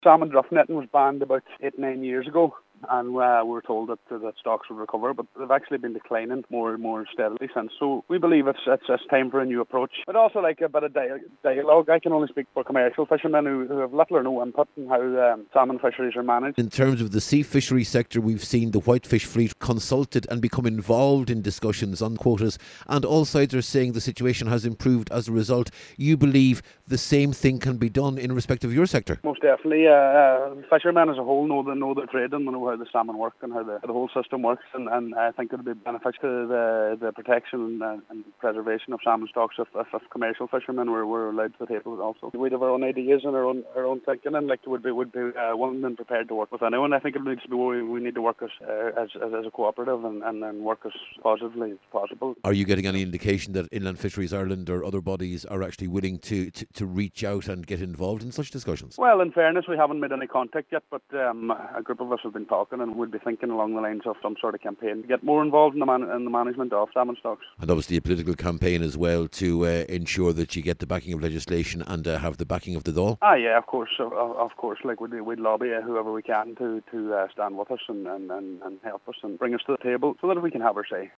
Salmon drift netting was banned about 8-9 years ago, and we were told that stocks would recover, but they've actually been declining more and more steadily since. So we believe it's time for a new approach. But also like a bit of dialogue. I can only speak for commercial fishermen who have little or no input in how salmon fisheries are managed. In terms of the sea fishery sector, we've seen the Whitefish Fleet consulted and become involved in discussions on quotas, and all sides are saying the situation has improved as a result. You believe the same thing can be done in respect of your sector? Most definitely. Fishermen as a whole know their trade and know how the salmon work and how the whole system works, and I think it would be beneficial to the protection and preservation of salmon stocks if commercial fishermen were allowed to the table also. We'd have our own ideas and our own thinking, and like would be willing and prepared to work with anyone. I think it needs to be we need to work as a cooperative and work as positively as possible. Are you getting any indication that Inland Fisheries Ireland or other bodies are actually willing to reach out and get involved in such discussions? Well, in fairness, we haven't made any contact yet, but a group of us have been talking and would be thinking along the lines of some sort of campaign to get more involved in the management of salmon stocks. And obviously a political campaign as well to ensure that you get the backing of legislation and have the backing of the Dáil? Yeah, of course. Like we'd lobby whoever we can to stand with us and help us and bring us to the table so that we can have our say.